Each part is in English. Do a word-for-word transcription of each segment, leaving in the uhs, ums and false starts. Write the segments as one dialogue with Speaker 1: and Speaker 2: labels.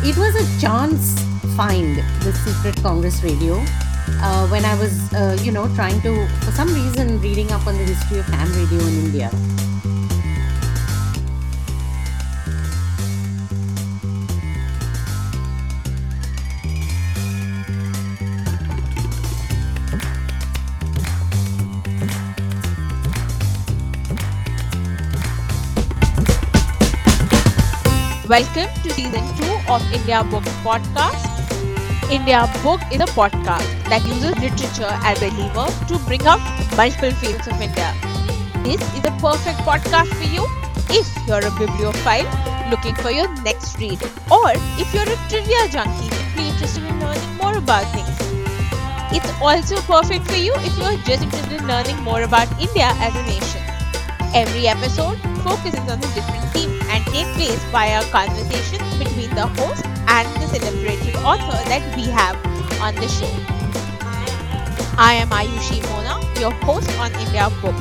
Speaker 1: It was a chance find, the Secret Congress Radio, uh, when I was, uh, you know, trying to, for some reason, reading up on the history of ham radio in India.
Speaker 2: Welcome to season two of India Book Podcast. India Book is a podcast that uses literature as a lever to bring out multiple fields of India. This is a perfect podcast for you if you're a bibliophile looking for your next read, or if you're a trivia junkie simply interested in learning more about things. It's also perfect for you if you're just interested in learning more about India as a nation. Every episode focuses on a different theme and takes place via conversation between the host and the celebrated author that we have on the show. I am Ayushi Mona, your host on India Book.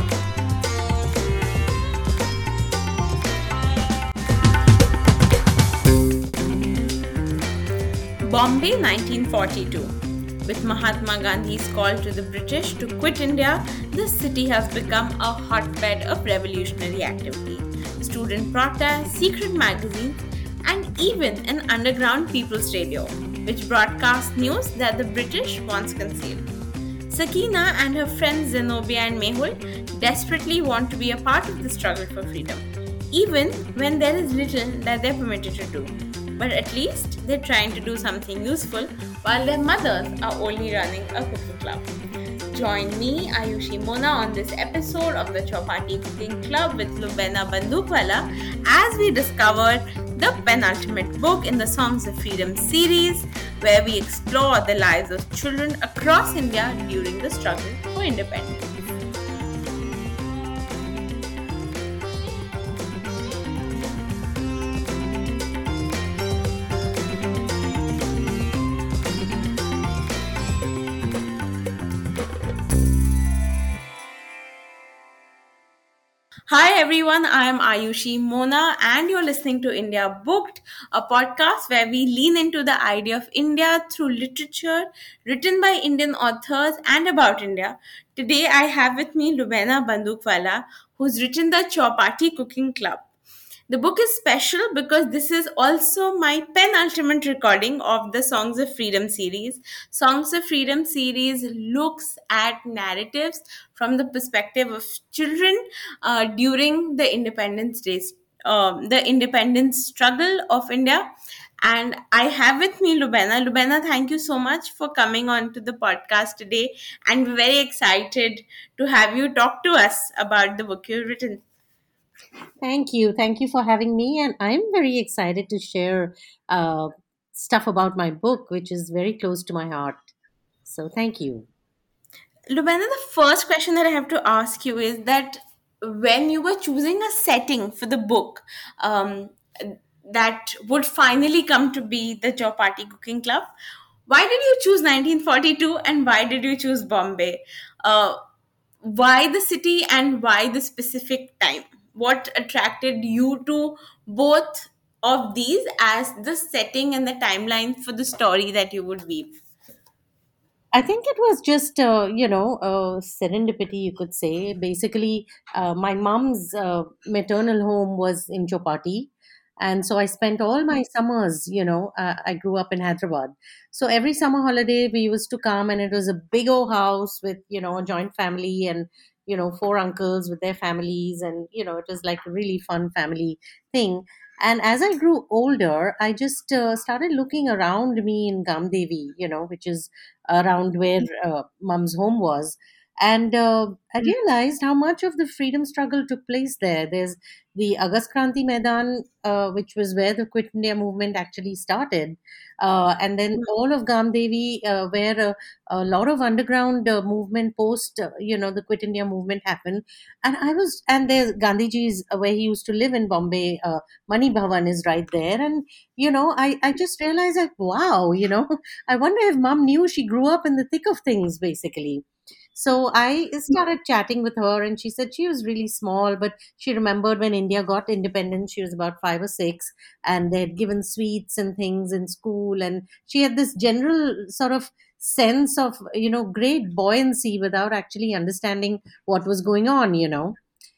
Speaker 3: Bombay nineteen forty-two. With Mahatma Gandhi's call to the British to quit India, this city has become a hotbed of revolutionary activity. Student protests, secret magazines, and even an underground people's radio, which broadcasts news that the British once concealed. Sakina and her friends Zenobia and Mehul desperately want to be a part of the struggle for freedom, even when there is little that they're permitted to do. But at least they're trying to do something useful while their mothers are only running a cooking club. Join me, Ayushi Mona, on this episode of the Chowpatty Cooking Club with Lubena Bandukwala as we discover the penultimate book in the Songs of Freedom series, where we explore the lives of children across India during the struggle for independence. Hi everyone, I am Ayushi Mona and you're listening to India Booked, a podcast where we lean into the idea of India through literature written by Indian authors and about India. Today I have with me Lubena Bandukwala, who's written the Chowpatty Cooking Club. The book is special because this is also my penultimate recording of the Songs of Freedom series. Songs of Freedom series looks at narratives from the perspective of children uh, during the Independence Days, um, the independence struggle of India. And I have with me Lubena. Lubena, thank you so much for coming on to the podcast today. And we're very excited to have you talk to us about the book you've written.
Speaker 1: Thank you. Thank you for having me. And I'm very excited to share uh, stuff about my book, which is very close to my heart. So thank you.
Speaker 3: Lubena, the first question that I have to ask you is that when you were choosing a setting for the book um, that would finally come to be the Chowpatty Cooking Club, why did you choose nineteen forty-two and why did you choose Bombay? Uh, why the city and why the specific time? What attracted you to both of these as the setting and the timeline for the story that you would weave?
Speaker 1: I think it was just, uh, you know, uh, serendipity, you could say. Basically, uh, my mom's uh, maternal home was in Chopati. And so I spent all my summers, you know, uh, I grew up in Hyderabad. So every summer holiday, we used to come, and it was a big old house with, you know, a joint family and, you know, four uncles with their families. And, you know, it was like a really fun family thing. And as I grew older, I just uh, started looking around me in Gamdevi, you know, which is around where uh, mom's home was. And uh, I realized how much of the freedom struggle took place there. There's the Agast Kranti Maidan, uh, which was where the Quit India movement actually started. Uh, and then all of Gamdevi, uh, where a, a lot of underground uh, movement post, uh, you know, the Quit India movement happened. And I was, and there's Gandhiji's, uh, where he used to live in Bombay, uh, Mani Bhavan is right there. And, you know, I, I just realized like, wow, you know, I wonder if mom knew she grew up in the thick of things, basically. So I started chatting with her, and she said she was really small, but she remembered when India got independence, she was about five or six, and they had given sweets and things in school. And she had this general sort of sense of, you know, great buoyancy without actually understanding what was going on, you know.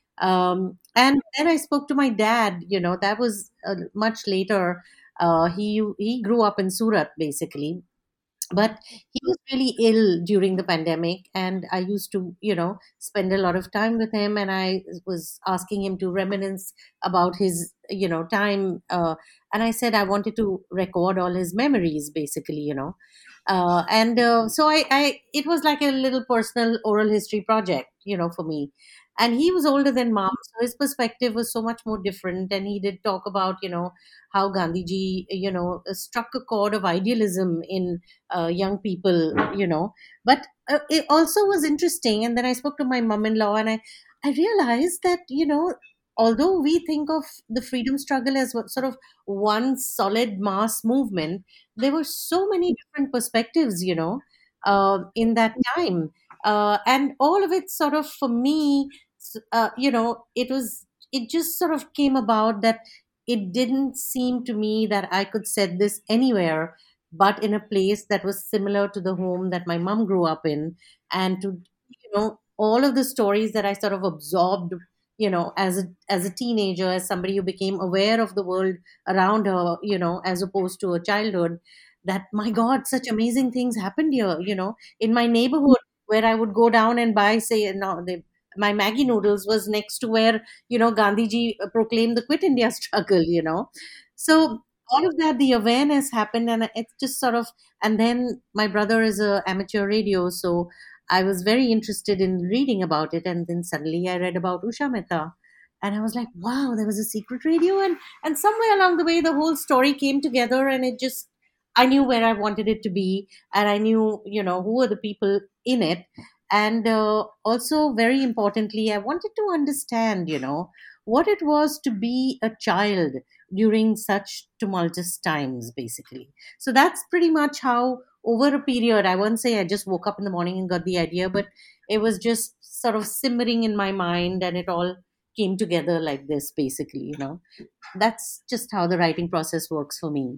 Speaker 1: Um, and then I spoke to my dad, you know, that was uh, much later. Uh, he he grew up in Surat, basically, but he was really ill during the pandemic, and I used to, you know, spend a lot of time with him, and I was asking him to reminisce about his, you know, time. Uh, and I said I wanted to record all his memories, basically, you know. Uh, and uh, so I, I it was like a little personal oral history project, you know, for me. And he was older than mom, so his perspective was so much more different, and he did talk about, you know, how Gandhiji, you know, struck a chord of idealism in uh, young people, you know. But uh, it also was interesting. And then I spoke to my mom-in-law, and I, I realized that, you know, although we think of the freedom struggle as what- sort of one solid mass movement, there were so many different perspectives, you know, uh, in that time. Uh, and all of it sort of, for me, s- uh, you know, it was, it just sort of came about that it didn't seem to me that I could set this anywhere but in a place that was similar to the home that my mom grew up in. And to, you know, all of the stories that I sort of absorbed, you know, as a as a teenager, as somebody who became aware of the world around her, you know, as opposed to a childhood, that my god, such amazing things happened here, you know, in my neighborhood, where I would go down and buy, say, no, they, my Maggie noodles was next to where, you know, Gandhiji proclaimed the Quit India struggle, you know. So all of that, the awareness happened, and it's just sort of, and then my brother is a amateur radio, so I was very interested in reading about it. And then suddenly I read about Usha Mehta, and I was like, wow, there was a secret radio. and and somewhere along the way, the whole story came together, and it just, I knew where I wanted it to be, and I knew, you know, who were the people in it. And uh, also, very importantly, I wanted to understand, you know, what it was to be a child during such tumultuous times, basically. So that's pretty much how, over a period, I won't say I just woke up in the morning and got the idea, but it was just sort of simmering in my mind, and it all came together like this, basically, you know. That's just how the writing process works for me.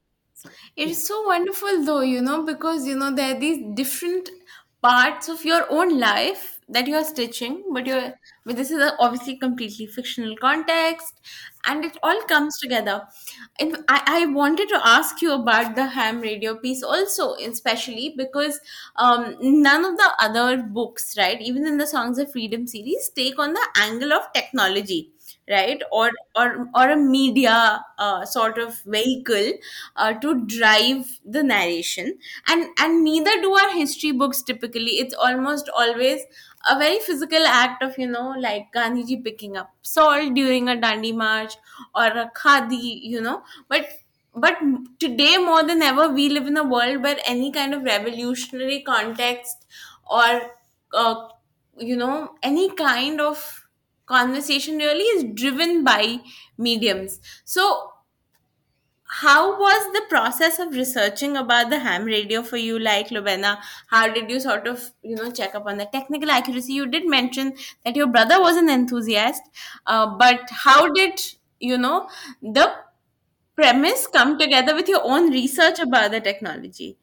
Speaker 3: It is so wonderful though, you know, because you know there are these different parts of your own life that you're stitching, but you're but this is a obviously completely fictional context, and it all comes together. And I, I wanted to ask you about the ham radio piece also, especially because um, none of the other books, right, even in the Songs of Freedom series, take on the angle of technology, right, or or or a media uh, sort of vehicle uh, to drive the narration. And and neither do our history books typically. It's almost always a very physical act of, you know, like Gandhiji picking up salt during a Dandi march, or a khadi, you know. But but today more than ever, we live in a world where any kind of revolutionary context, or uh, you know, any kind of conversation really is driven by mediums. So how was the process of researching about the ham radio for you, like, Lubena? How did you sort of, you know, check up on the technical accuracy? You did mention that your brother was an enthusiast, uh, but how did, you know, the premise come together with your own research about the technology?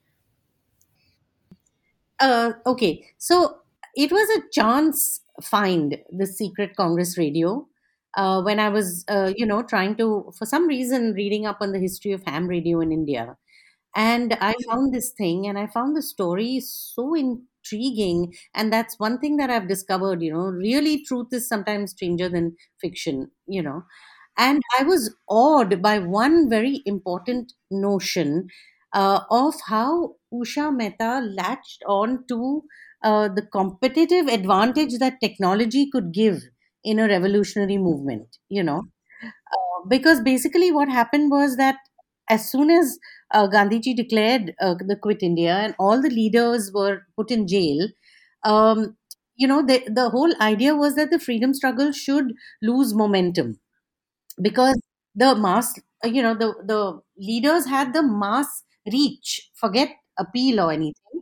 Speaker 1: Uh, okay, so it was a chance find, the secret Congress radio. Uh, when I was, uh, you know, trying to, for some reason, reading up on the history of ham radio in India. And I found this thing, and I found the story so intriguing. And that's one thing that I've discovered, you know, really truth is sometimes stranger than fiction, you know. And I was awed by one very important notion uh, of how Usha Mehta latched on to uh, the competitive advantage that technology could give in a revolutionary movement, you know. Uh, because basically what happened was that as soon as uh, Gandhiji declared uh, the Quit India and all the leaders were put in jail, um, you know, the, the whole idea was that the freedom struggle should lose momentum, because the mass, uh, you know, the the leaders had the mass reach, forget appeal or anything,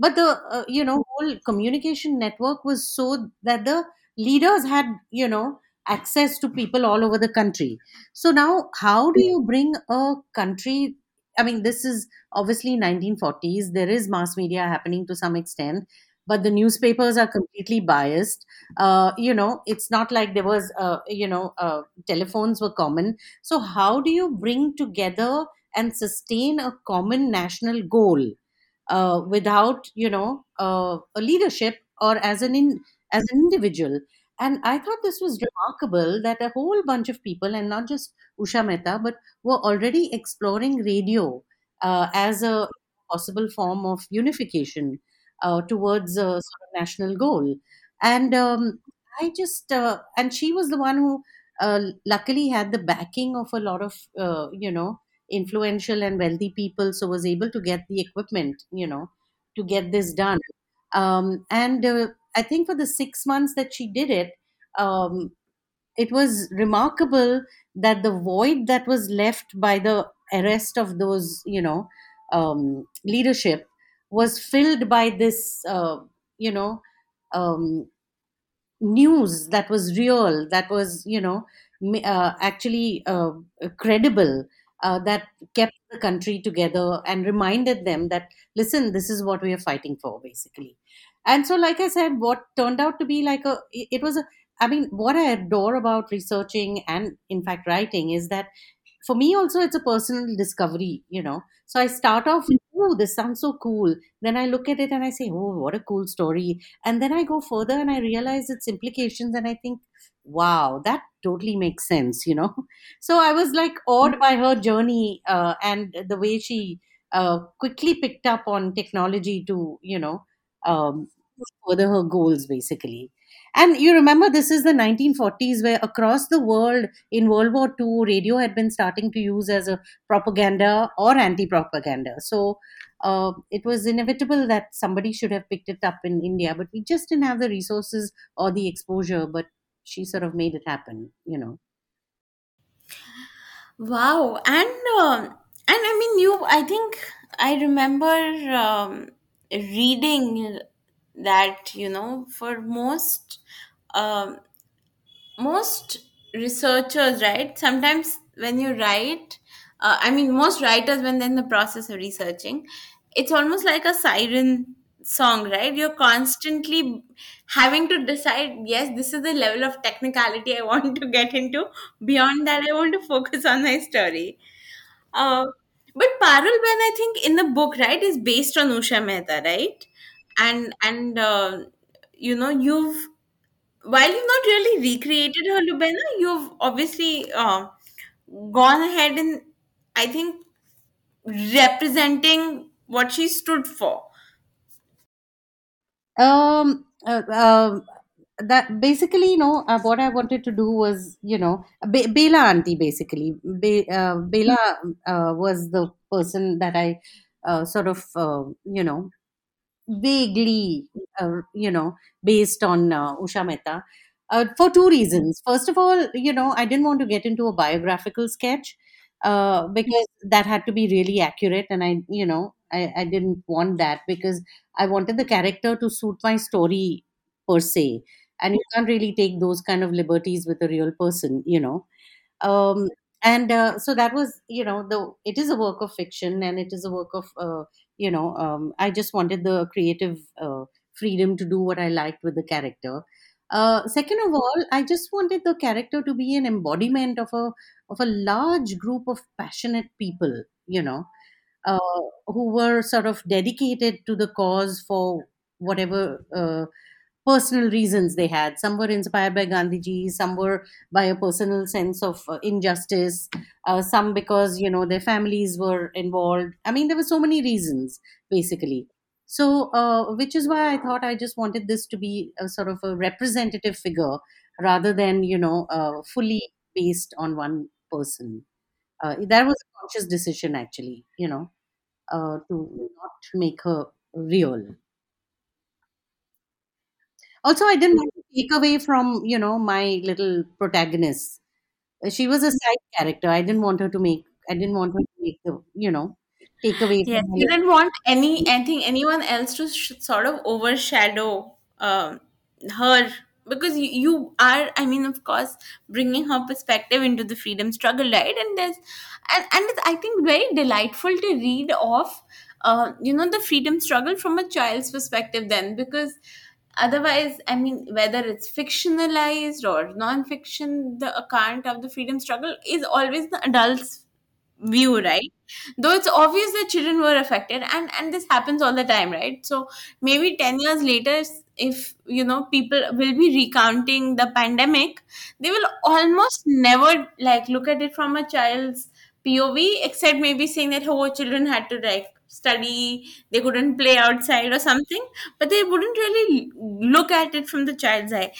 Speaker 1: but the uh, you know whole communication network was so that the leaders had, you know access to people all over the country. So now how do you bring a country, I mean, this is obviously nineteen forties, there is mass media happening to some extent, but the newspapers are completely biased. Uh, you know it's not like there was uh, you know uh, telephones were common. So how do you bring together and sustain a common national goal uh, without, you know uh, a leadership, or as an in, as an individual? And I thought this was remarkable that a whole bunch of people, and not just Usha Mehta, but were already exploring radio uh, as a possible form of unification uh, towards a sort of national goal. And um, I just uh, and she was the one who uh, luckily had the backing of a lot of uh, you know influential and wealthy people, so was able to get the equipment, you know to get this done. Um, and uh, I think for the six months that she did it, um, it was remarkable that the void that was left by the arrest of those, you know um, leadership, was filled by this uh, you know um, news that was real, that was, you know m- uh, actually uh, credible, uh, that kept the country together and reminded them that, listen, this is what we are fighting for, basically. And so, like I said, what turned out to be like a it it was a I mean, what I adore about researching and in fact writing is that for me also it's a personal discovery, you know so I start off with, oh, this sounds so cool, then I look at it and I say, oh, what a cool story, and then I go further and I realize its implications, and I think, wow, that totally makes sense, you know so I was like awed by her journey, uh, and the way she uh, quickly picked up on technology to, you know um, further her goals, basically. And you remember, this is the nineteen forties, where across the world in World War Two, radio had been starting to use as a propaganda or anti-propaganda. So uh, it was inevitable that somebody should have picked it up in India, but we just didn't have the resources or the exposure. But she sort of made it happen, you know.
Speaker 3: Wow, and um, and I mean, you. I think I remember um, reading that, you know for most um, most researchers, right? Sometimes when you write, uh, I mean, most writers, when they're in the process of researching, it's almost like a siren song, right? You're constantly having to decide, yes, this is the level of technicality I want to get into. Beyond that, I want to focus on my story. uh, but Parul Ben, I think in the book, right, is based on Usha Mehta, right? And and uh, you know you've while you've not really recreated her Lubena, you've obviously uh, gone ahead and, I think, representing what she stood for.
Speaker 1: Um, uh, um, that basically, you know, uh, what I wanted to do was, you know, Be- Bela auntie, basically. Be- uh, Bela uh, was the person that I uh, sort of, uh, you know, vaguely, uh, you know, based on uh, Usha Mehta, uh, for two reasons. First of all, you know, I didn't want to get into a biographical sketch uh, because that had to be really accurate, and I, you know, I, I didn't want that because I wanted the character to suit my story per se, and you can't really take those kind of liberties with a real person, you know um, and uh, so that was, you know the it is a work of fiction, and it is a work of, uh, you know um, I just wanted the creative uh, freedom to do what I liked with the character. Uh, second of all, I just wanted the character to be an embodiment of a of a large group of passionate people, you know uh, who were sort of dedicated to the cause for whatever uh, personal reasons they had. Some were inspired by Gandhiji, some were by a personal sense of uh, injustice, uh, some because, you know their families were involved. I mean, there were so many reasons, basically. So, uh, which is why I thought I just wanted this to be a sort of a representative figure rather than, you know uh, fully based on one person. Uh, that was a conscious decision, actually. You know uh, to not make her real. Also, I didn't want to take away from, you know, my little protagonist. Uh, She was a side character. I didn't want her to make, I didn't want her to make the, you know. take away
Speaker 3: Yes,
Speaker 1: from
Speaker 3: you
Speaker 1: her.
Speaker 3: didn't want any, I think, anyone else to sh- sort of overshadow um, her, because you, you are, I mean, of course, bringing her perspective into the freedom struggle, right? And there's, and, and it's, I think, very delightful to read of, uh, you know, the freedom struggle from a child's perspective then, because otherwise, I mean, whether it's fictionalized or non-fiction, the account of the freedom struggle is always the adult's view, right? Though it's obvious that children were affected, and and this happens all the time, right? So maybe ten years later, if you know people will be recounting the pandemic, they will almost never like look at it from a child's POV, except maybe saying that, oh, children had to like study, they couldn't play outside or something, but they wouldn't really look at it from the child's eye.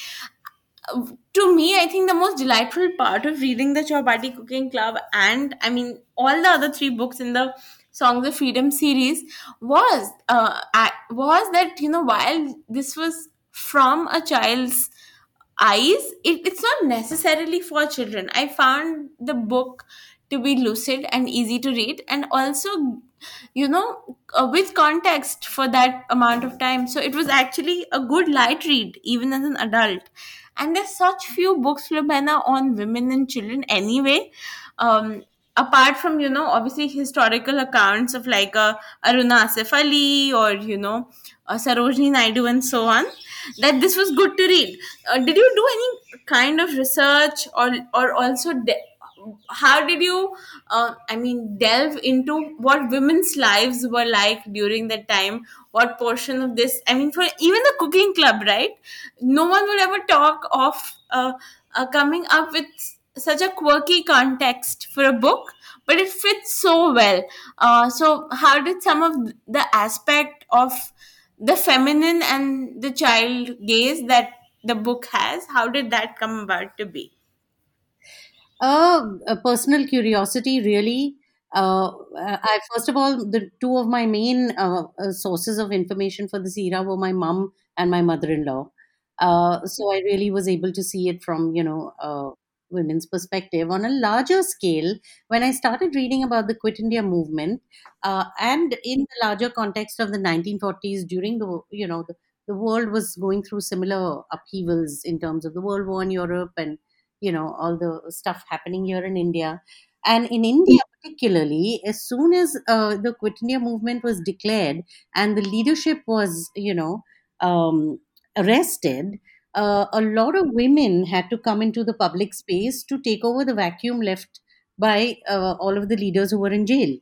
Speaker 3: To me, I think the most delightful part of reading the Chowpatty Cooking Club, and I mean all the other three books in the Songs of Freedom series, was uh, I- was that, you know, while this was from a child's eyes, it, it's not necessarily for children. I found the book to be lucid and easy to read, and also, you know, uh, with context for that amount of time. So it was actually a good light read even as an adult. And there's such few books, Lumena, on women and children anyway. um, Apart from, you know, obviously historical accounts of like uh, Aruna Asif Ali, or you know, uh, Sarojini Naidu and so on, that this was good to read. Uh, did you do any kind of research, or or also de- how did you uh, I mean delve into what women's lives were like during that time? What portion of this, I mean, for even the cooking club, right? No one would ever talk of uh, uh, coming up with such a quirky context for a book, but it fits so well. Uh, so how did some of the aspect of the feminine and the child gaze that the book has, how did that come about to be?
Speaker 1: Uh, a personal curiosity, really. Uh, uh, I first of all, the two of my main uh, uh, sources of information for this era were my mum and my mother-in-law. Uh, so I really was able to see it from, you know, uh, women's perspective on a larger scale. When I started reading about the Quit India movement, uh, and in the larger context of the nineteen forties, during the, you know, the, the world was going through similar upheavals in terms of the World War in Europe, and you know, all the stuff happening here in India. And in India particularly, as soon as uh, the Quit India movement was declared and the leadership was, you know, um, arrested, uh, a lot of women had to come into the public space to take over the vacuum left by uh, all of the leaders who were in jail.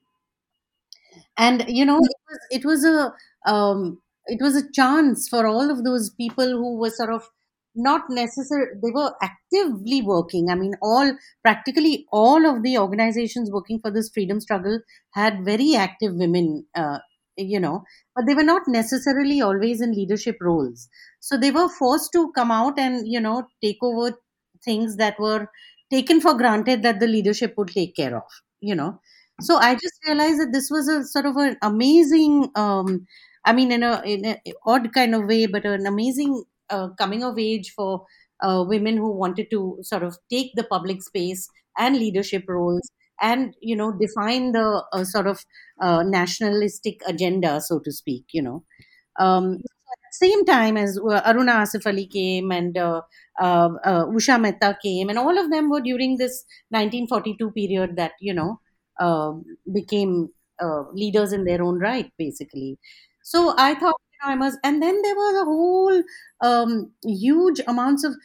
Speaker 1: And you know, it was it was a um, it was a chance for all of those people who were sort of not necessary, they were actively working. I mean, all practically all of the organizations working for this freedom struggle had very active women, uh, you know, but they were not necessarily always in leadership roles. So they were forced to come out and, you know, take over things that were taken for granted that the leadership would take care of, you know. So I just realized that this was a sort of an amazing, um, I mean, in a in a odd kind of way, but an amazing uh, coming of age for uh, women who wanted to sort of take the public space and leadership roles, and you know, define the uh, sort of uh, nationalistic agenda, so to speak. You know, um, at the same time as uh, Aruna Asif Ali came, and uh, uh, uh, Usha Mehta came, and all of them were during this nineteen forty-two period that, you know, uh, became uh, leaders in their own right, basically. So I thought, you know, I must, and then there was a whole um, huge amounts of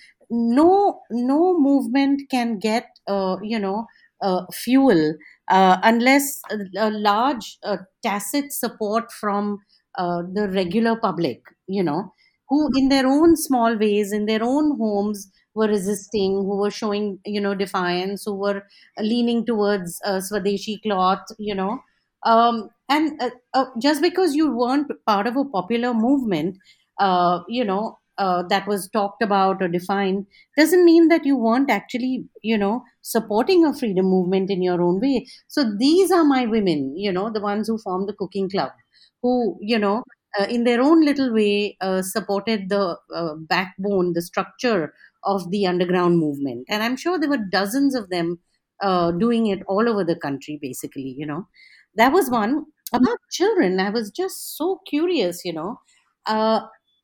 Speaker 1: no no movement can get uh, you know, uh, fuel uh, unless a, a large uh, tacit support from uh, the regular public, you know, who in their own small ways, in their own homes, were resisting, who were showing, you know, defiance, who were leaning towards uh, Swadeshi cloth, you know. Um, and uh, uh, just because you weren't part of a popular movement, uh, you know, uh, that was talked about or defined, doesn't mean that you weren't actually, you know, supporting a freedom movement in your own way. So these are my women, you know, the ones who formed the cooking club, who, you know, uh, in their own little way, uh, supported the uh, backbone, the structure of the underground movement. And I'm sure there were dozens of them uh, doing it all over the country, basically, you know. That was one. About children, I was just so curious, you know. Uh,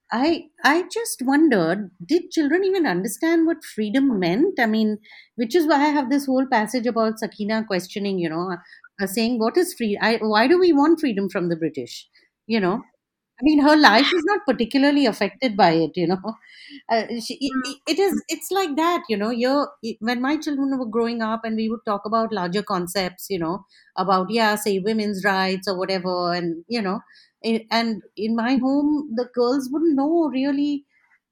Speaker 1: I I just wondered, did children even understand what freedom meant? I mean, which is why I have this whole passage about Sakina questioning, you know, uh, saying, "What is free? I, why do we want freedom from the British?" You know, I mean, her life is not particularly affected by it, you know. Uh, she, it, it it is, it's like that, you know. You're, when my children were growing up and we would talk about larger concepts, you know, about, yeah, say women's rights or whatever, and, you know, i- and in my home, the girls wouldn't know really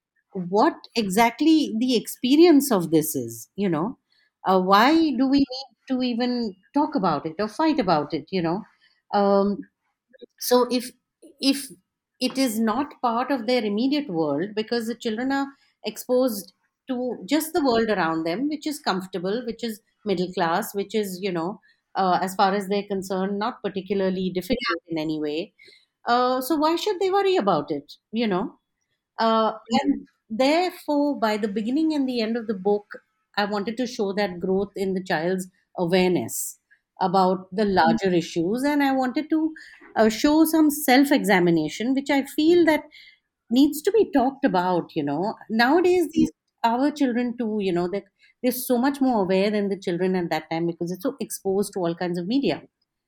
Speaker 1: what exactly the experience of this is, you know. Uh, why do we need to even talk about it or fight about it, you know? Um, so if if it is not part of their immediate world, because the children are exposed to just the world around them, which is comfortable, which is middle class, which is, you know, uh, as far as they're concerned, not particularly difficult in any way, uh, so why should they worry about it, you know? Uh, and therefore, by the beginning and the end of the book, I wanted to show that growth in the child's awareness about the larger issues, and I wanted to uh, show some self examination, which I feel that needs to be talked about. You know, nowadays these our children too. You know, that they're so much more aware than the children at that time because it's so exposed to all kinds of media.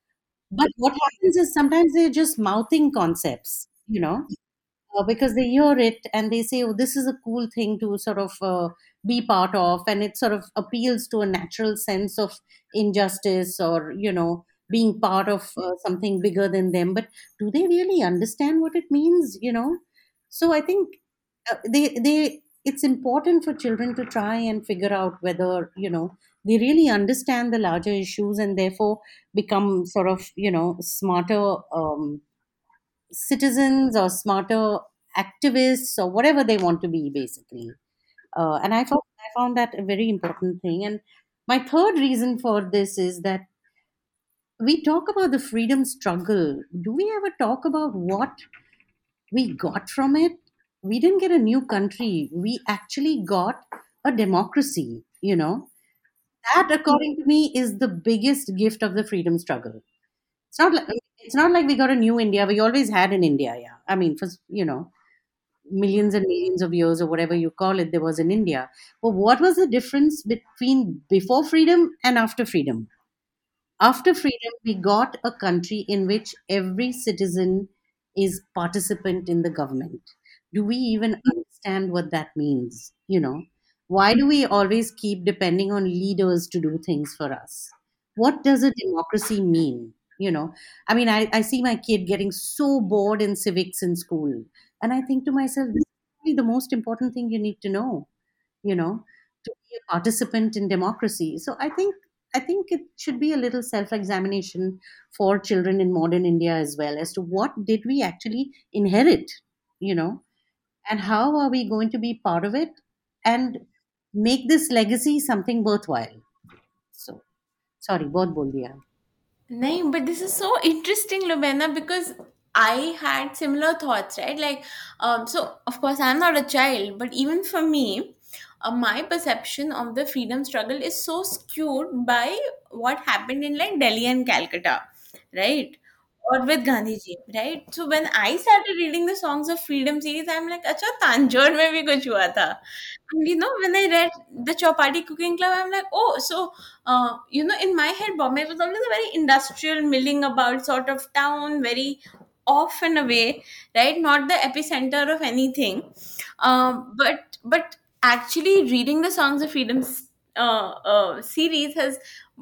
Speaker 1: But what happens is sometimes they're just mouthing concepts. You know, uh, because they hear it and they say, "Oh, this is a cool thing to sort of uh, be part of," and it sort of appeals to a natural sense of injustice, or, you know, being part of uh, something bigger than them. But do they really understand what it means? You know, so I think uh, they they it's important for children to try and figure out whether, you know, they really understand the larger issues and therefore become sort of, you know, smarter. Um, citizens or smarter activists or whatever they want to be, basically. Uh, and I found, I found that a very important thing. And my third reason for this is that we talk about the freedom struggle. Do we ever talk about what we got from it? We didn't get a new country. We actually got a democracy, you know. That, according to me, is the biggest gift of the freedom struggle. It's not like it's not like we got a new India. We always had an India, yeah. I mean, for, you know, millions and millions of years or whatever you call it, there was in India. But what was the difference between before freedom and after freedom? After freedom, we got a country in which every citizen is participant in the government. Do we even understand what that means? You know, why do we always keep depending on leaders to do things for us? What does a democracy mean? You know, I mean, I, I see my kid getting so bored in civics in school, and I think to myself, this is really the most important thing you need to know, you know, to be a participant in democracy. So I think I think it should be a little self-examination for children in modern India as well, as to what did we actually inherit, you know, and how are we going to be part of it and make this legacy something worthwhile. So sorry, बहुत बोल दिया.
Speaker 3: No, but this is so interesting, Lubena, because I had similar thoughts, right? Like, um, so of course I'm not a child, but even for me, uh, my perception of the freedom struggle is so skewed by what happened in like Delhi and Calcutta, right? Or with Gandhiji, right? So when I started reading the Songs of Freedom series, I'm like, "Acha, Tanjore mein bhi kuch hua tha." And you know, when I read the Chowpatty Cooking Club, I'm like, oh, so uh, you know, in my head, Bombay was always a very industrial, milling about sort of town, very off and away, right? Not the epicenter of anything. Um, but but actually, reading the Songs of Freedom uh, uh, series has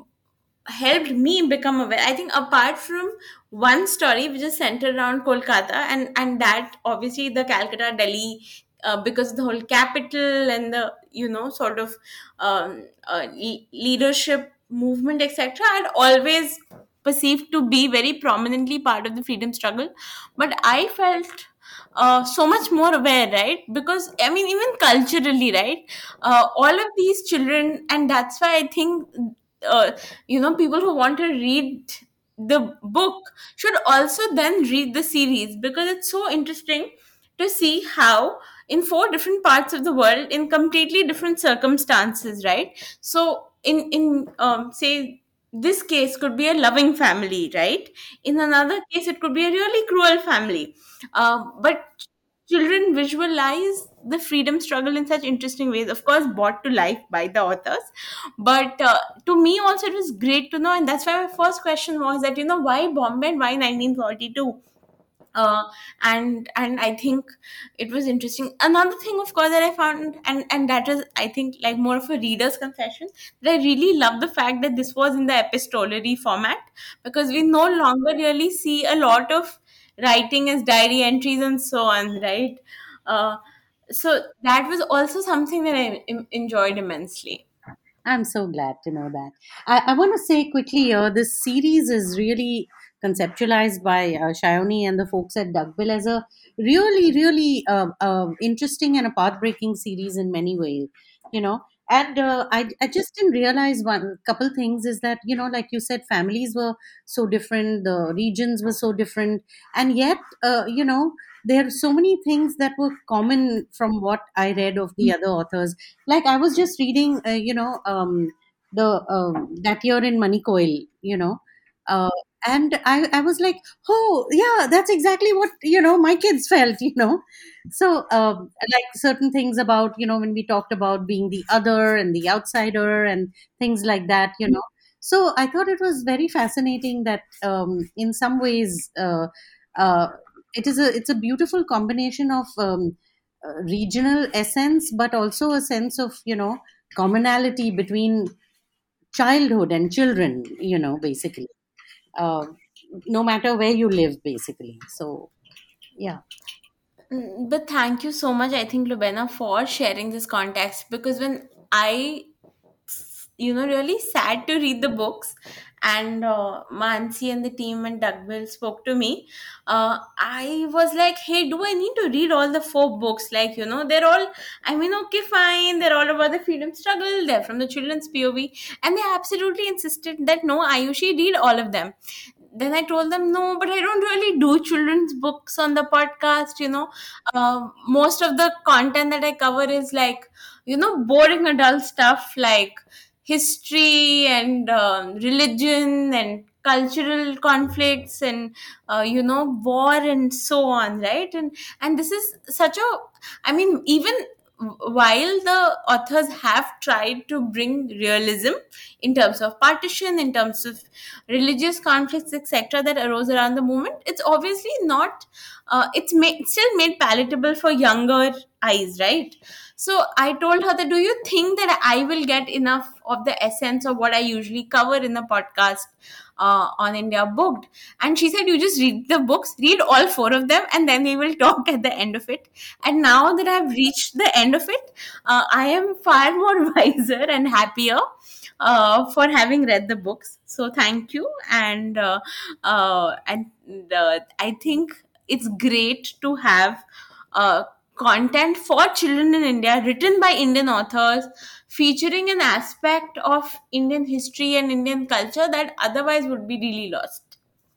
Speaker 3: helped me become aware. I think apart from one story which is centered around Kolkata, and and that obviously the Calcutta Delhi, uh, because the whole capital and the, you know, sort of um, uh, le- leadership movement, etc., I'd always perceived to be very prominently part of the freedom struggle. But I felt uh, so much more aware, right? Because I mean, even culturally, right? Uh, all of these children, and that's why I think, uh, you know, people who want to read the book should also then read the series, because it's so interesting to see how in four different parts of the world, in completely different circumstances, right? So in in um, say this case could be a loving family, right? In another case, it could be a really cruel family. Uh, but children visualize the freedom struggle in such interesting ways, of course, brought to life by the authors. But uh, to me, also, it was great to know. And that's why my first question was that, you know, why Bombay and why nineteen forty-two? uh, and and I think it was interesting. Another thing, of course, that I found, and and that is, I think, like more of a reader's confession, that I really love the fact that this was in the epistolary format, because we no longer really see a lot of writing as diary entries and so on, right? Uh, so that was also something that I em- enjoyed immensely.
Speaker 1: I'm so glad to know that. I, I want to say quickly here, this series is really conceptualized by uh, Shayoni and the folks at Duckbill as a really, really uh, uh, interesting and a path-breaking series in many ways, you know. And uh, I, I just didn't realize one couple things is that, you know, like you said, families were so different, the regions were so different, and yet, uh, you know, there are so many things that were common from what I read of the other authors. Like I was just reading, uh, you know, um, the um, that year in Manikoil, you know, uh, and I I was like, oh yeah, that's exactly what, you know, my kids felt, you know. So um, like certain things about, you know, when we talked about being the other and the outsider and things like that, you know. So I thought it was very fascinating that um, in some ways uh, uh, it is a it's a beautiful combination of um, uh, regional essence, but also a sense of, you know, commonality between childhood and children, you know, basically, uh, no matter where you live, basically. So, yeah.
Speaker 3: Mm, But thank you so much, I think, Lubena, for sharing this context, because when I, you know, really sad to read the books, and uh, Mansi and the team and Dugville spoke to me, uh, I was like, hey, do I need to read all the four books? Like, you know, they're all, I mean, okay, fine, they're all about the freedom struggle, they're from the children's POV, and they absolutely insisted that no, Ayushi, read all of them. Then I told them, no, but I don't really do children's books on the podcast, you know. Uh, most of the content that I cover is like, you know, boring adult stuff like history and um, religion and cultural conflicts and uh, you know, war and so on, right? And and this is such a, I mean, even while the authors have tried to bring realism in terms of partition, in terms of religious conflicts, etc., that arose around the movement, it's obviously not, uh, it's made, still made palatable for younger eyes, right? So I told her that, do you think that I will get enough of the essence of what I usually cover in the podcast uh, on India Booked? And she said, you just read the books, read all four of them, and then we will talk at the end of it. And now that I've reached the end of it, uh, I am far more wiser and happier uh, for having read the books. So thank you. And uh, uh, and uh, I think it's great to have uh, content for children in India written by Indian authors, featuring an aspect of Indian history and Indian culture that otherwise would be really lost.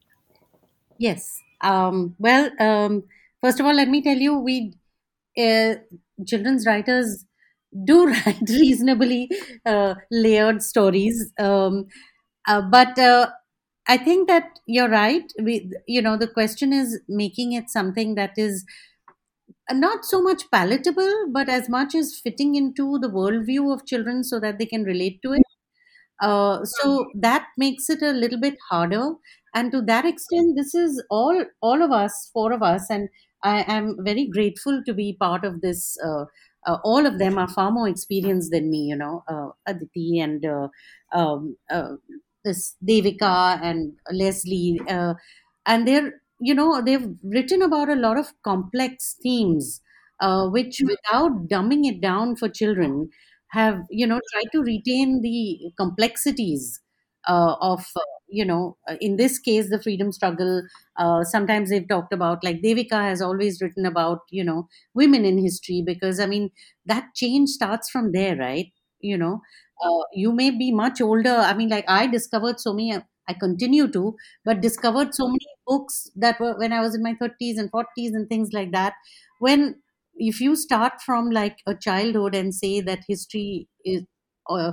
Speaker 1: Yes. Um, well, um, first of all, let me tell you, we uh, children's writers do write reasonably uh, layered stories. Um, uh, but uh, I think that you're right. We, you know, the question is making it something that is uh, not so much palatable, but as much as fitting into the worldview of children so that they can relate to it. Uh, so that makes it a little bit harder. And to that extent, this is all all of us, four of us, and I am very grateful to be part of this. Uh, uh, all of them are far more experienced than me, you know, uh, Aditi and uh, um, uh, this Devika and Leslie, uh, and they're, you know, they've written about a lot of complex themes, uh, which without dumbing it down for children have, you know, tried to retain the complexities uh, of uh, you know, uh, in this case the freedom struggle. Uh, sometimes they've talked about, like Devika has always written about, you know, women in history, because I mean that change starts from there, right? You know, uh, you may be much older. I mean, like I discovered so many, I continue to, but discovered so many books that were when I was in my thirties and forties and things like that. When if you start from like a childhood and say that history is uh,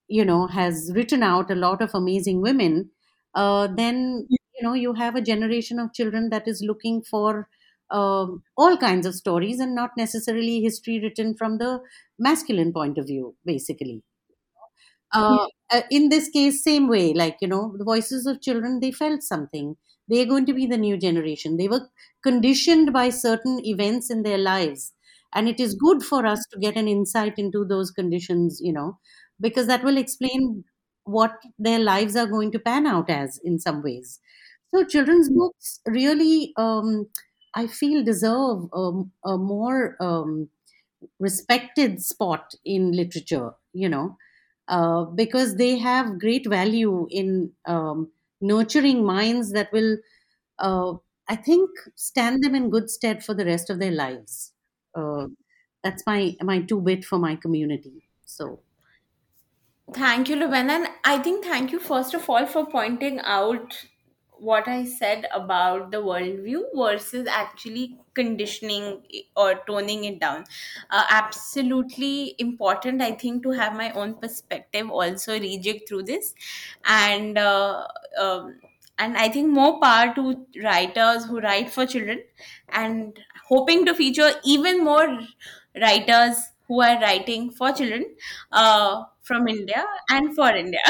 Speaker 1: you know, has written out a lot of amazing women, uh, then you know you have a generation of children that is looking for um, all kinds of stories and not necessarily history written from the masculine point of view, basically. uh, uh, in this case, same way, like, you know, the voices of children, they felt something. They're going to be the new generation. They were conditioned by certain events in their lives, and it is good for us to get an insight into those conditions, you know, because that will explain what their lives are going to pan out as in some ways. So children's books really, um, I feel, deserve um, a more um, respected spot in literature, you know, uh, because they have great value in um, nurturing minds that will, uh, I think, stand them in good stead for the rest of their lives. Uh, that's my my two bit for my community. So
Speaker 3: Thank you, Lubena. And I think thank you, first of all, for pointing out what I said about the worldview versus actually conditioning or toning it down. Uh, absolutely important, I think, to have my own perspective also rejig through this. And uh, um, and I think more power to writers who write for children, and hoping to feature even more writers who are writing for children uh, from India and for India.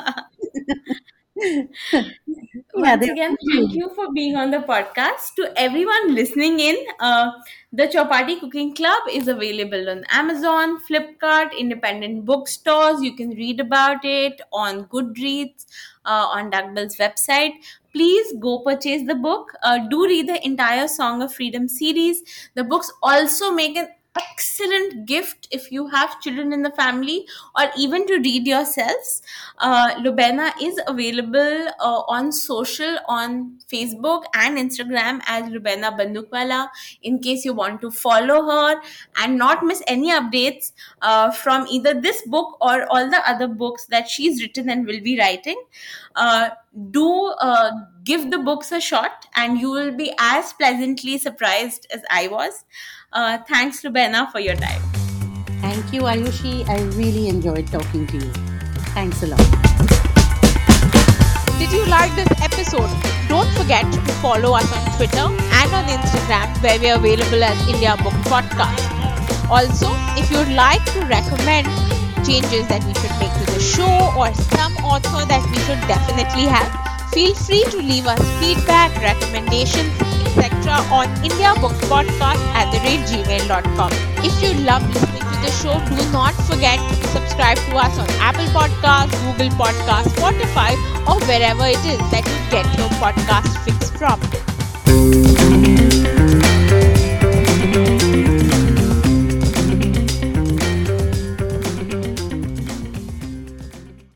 Speaker 1: yeah,
Speaker 3: Once
Speaker 1: they
Speaker 3: again, thank
Speaker 1: are.
Speaker 3: you for being on the podcast. To everyone listening in, uh, the Chapati Cooking Club is available on Amazon, Flipkart, independent bookstores. You can read about it on Goodreads, uh, on Duckbill's website. Please go purchase the book. Uh, do read the entire Song of Freedom series. The books also make an excellent gift if you have children in the family, or even to read yourselves. uh, Lubena is available uh, on social, on Facebook and Instagram as Lubena Bandukwala, in case you want to follow her and not miss any updates uh, from either this book or all the other books that she's written and will be writing. uh, do uh, give the books a shot, and you will be as pleasantly surprised as I was. Uh, thanks, Lubena, for your time.
Speaker 1: Thank you, Ayushi. I really enjoyed talking to you. Thanks a lot.
Speaker 2: Did you like this episode? Don't forget to follow us on Twitter and on Instagram, where we are available as India Book Podcast. Also, if you'd like to recommend changes that we should make to the show or some author that we should definitely have, feel free to leave us feedback, recommendations, et cetera on indiabookpodcast at the rate gmail dot com. If you love listening to the show, do not forget to subscribe to us on Apple Podcasts, Google Podcasts, Spotify, or wherever it is that you get your podcast fix from.